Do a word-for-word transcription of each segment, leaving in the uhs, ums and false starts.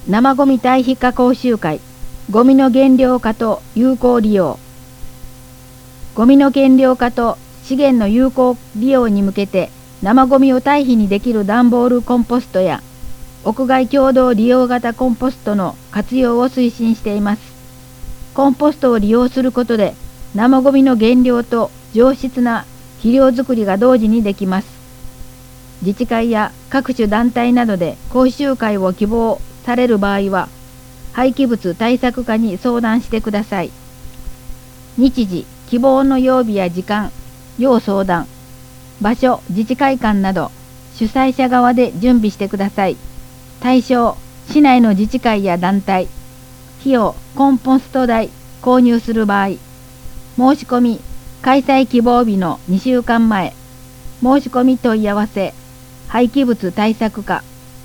生ゴミ堆肥化講習会、ゴミの減量化と有効利用。ゴミの減量化と資源の有効利用に向けて、生ゴミを堆肥にできる段ボールコンポストや屋外共同利用型コンポストの活用を推進しています。コンポストを利用することで、生ゴミの減量と上質な肥料作りが同時にできます。自治会や各種団体などで講習会を希望される場合は、廃棄物対策課に相談してください。日時、希望の曜日や時間、要相談、場所、自治会館など、主催者側で準備してください。対象、市内の自治会や団体。費用、コンポスト代、購入する場合。申し込み、開催希望日のにしゅうかんまえ。申し込み問い合わせ。廃棄物対策課。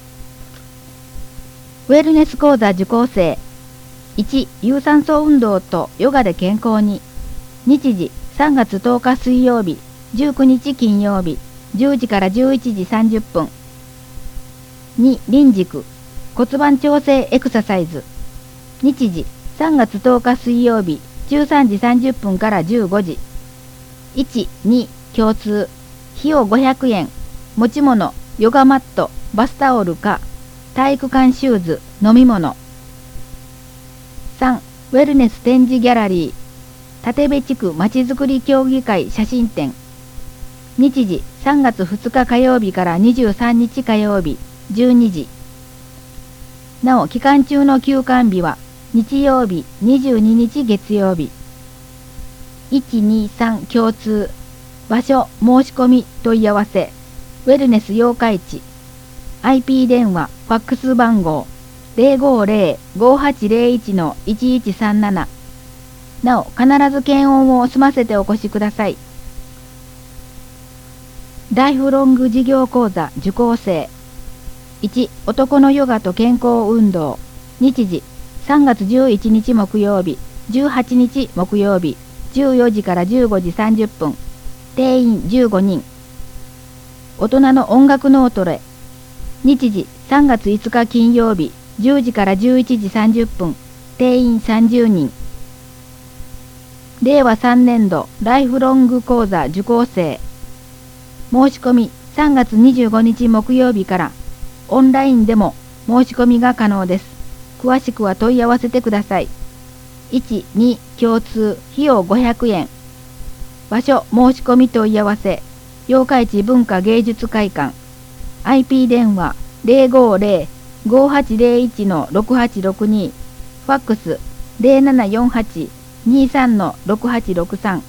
ウェルネス講座受講生。いち. 有酸素運動とヨガで健康に。日時さんがつとおか水曜日、じゅうくにち金曜日、じゅうじからじゅういちじさんじゅっぷん。に. 臨軸骨盤調整エクササイズ。日時さんがつとおか水曜日、じゅうさんじさんじゅっぷんからじゅうごじ。いち、に共通。費用ごひゃくえん。持ち物、ヨガマット、バスタオルか、体育館シューズ、飲み物。さん. ウェルネス展示ギャラリー。立部地区まちづくり協議会写真展。日時さんがつふつか火曜日からにじゅうさんにち火曜日、じゅうにじ。なお、期間中の休館日は、日曜日、にじゅうににち月曜日。いち、に、さん共通。場所、申し込み、問い合わせ。ウェルネス八日市。アイピー 電話、ファックス番号 ゼロごゼロ ごはちゼロいち のいちいちさんなな。なお、必ず検温を済ませてお越しください。ライフロング事業講座受講生。いち. 男のヨガと健康運動。日時さんがつじゅういちにち木曜日、じゅうはちにち木曜日、じゅうよじからじゅうごじさんじゅっぷん。定員じゅうごにん。大人の音楽脳トレ。日時さんがついつか金曜日、じゅうじからじゅういちじさんじゅっぷん。定員さんじゅうにん。れいわさんねんどライフロング講座受講生。申し込みさんがつにじゅうごにち木曜日から。オンラインでも申し込みが可能です。詳しくは問い合わせてください。いち、に共通。費用ごひゃくえん。場所、申し込み問い合わせ。八日市文化芸術会館。アイピー 電話 ゼロごゼロ ごはちゼロいち のろくはちろくに。ファックス ゼロななよんはち にさん のろくはちろくさん。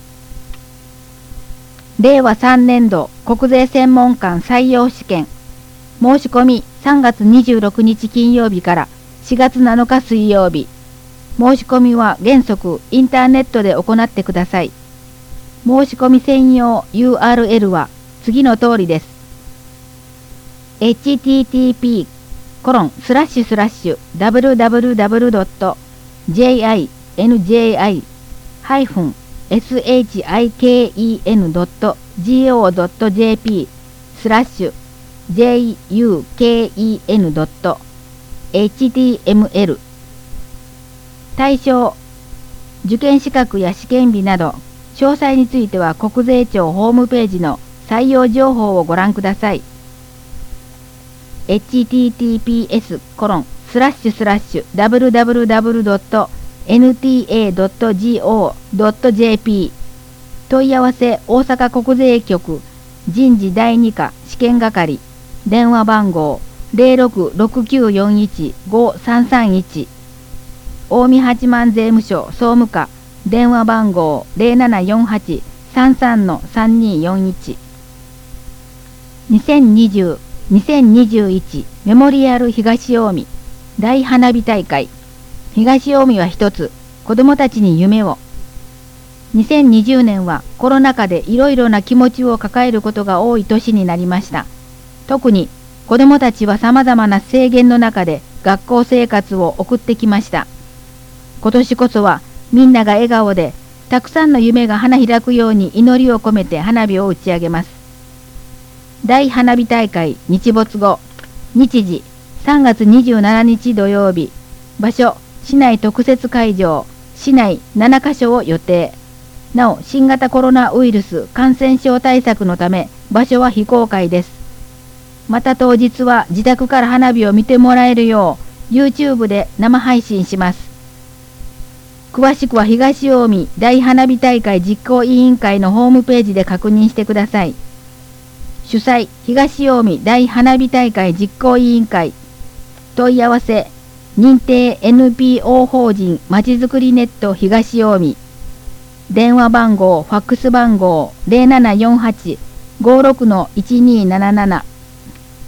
れいわさんねんど国税専門官採用試験。申し込みさんがつにじゅうろくにち金曜日からしがつなのか水曜日。申し込みは原則インターネットで行ってください。申し込み専用 ユーアールエル は次の通りです。エイチティーティーピー コロンスラッシュスラッシュ ダブリューダブリューダブリュー ドット ジェイアイエヌジェイアイ ハイフン エスエイチアイケーイーエヌ ドット ジーオー ドット ジェーピー スラッシュ ジェイユーケーイーエヌ ドット エイチティーエムエル。 対象、受験資格や試験日など詳細については国税庁ホームページの採用情報をご覧ください。エイチティーティーピーエス コロンスラッシュスラッシュ ダブリューダブリューダブリュー ドット エヌティーエー ドット ジーオー ドット ジェーピー。 問い合わせ大阪国税局人事だいに課試験係。電話番号 ゼロろく ろくきゅうよんいち ごさんさんいち。近江八幡税務署総務課。電話番号 ゼロななよんはち さんさん のさんによんいち。にせんにじゅう、にせんにじゅういちメモリアル東近江大花火大会。東近江は一つ、子どもたちに夢を。にせんにじゅうねんはコロナ禍でいろいろな気持ちを抱えることが多い年になりました。特に子どもたちはさまざまな制限の中で学校生活を送ってきました。今年こそはみんなが笑顔でたくさんの夢が花開くように祈りを込めて花火を打ち上げます。大花火大会日没後、日時さんがつにじゅうしちにち土曜日。場所、市内特設会場、市内ななかしょを予定。なお、新型コロナウイルス感染症対策のため、場所は非公開です。また当日は自宅から花火を見てもらえるよう、YouTube で生配信します。詳しくは東近江大花火大会実行委員会のホームページで確認してください。主催、東近江大花火大会実行委員会。問い合わせ、認定 エヌピーオー 法人まちづくりネット東近江。電話番号、ファックス番号 ゼロななよんはち ごろくのいちにーなななな